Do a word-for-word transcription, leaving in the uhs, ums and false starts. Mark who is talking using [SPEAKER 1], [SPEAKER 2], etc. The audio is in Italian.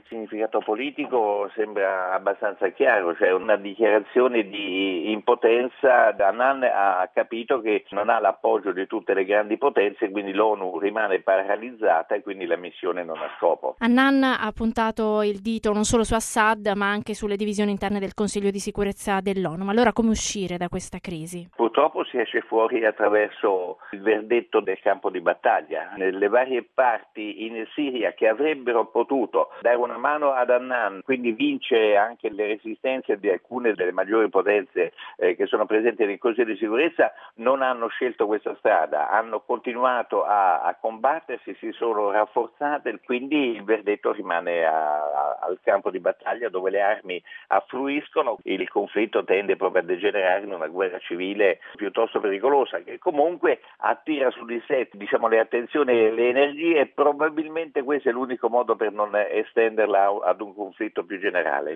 [SPEAKER 1] significato politico sembra abbastanza chiaro, cioè una dichiarazione di impotenza. Annan ha capito che non ha l'appoggio di tutte le grandi potenze, quindi l'ONU rimane paralizzata e quindi la missione non ha scopo.
[SPEAKER 2] Annan ha puntato il dito non solo su Assad ma anche sulle divisioni interne del Consiglio di sicurezza dell'ONU. Ma allora come uscire da questa crisi?
[SPEAKER 1] Purtroppo si esce fuori attraverso il verdetto del campo di battaglia. Nelle varie parti in Siria che avrebbero potuto dare una mano ad Annan, quindi vincere anche le resistenze di alcune delle maggiori potenze eh, che sono presenti nel Consiglio di sicurezza, non hanno scelto questa strada, hanno continuato a, a combattersi, si sono rafforzate, quindi il verdetto rimane a, a, al campo di battaglia dove le armi affluiscono. Il conflitto tende proprio a degenerare in una guerra civile piuttosto pericolosa, che comunque attira su di sé, diciamo, le attenzioni e le energie, e probabilmente questo è l'unico modo per non estenderla ad un conflitto più generale.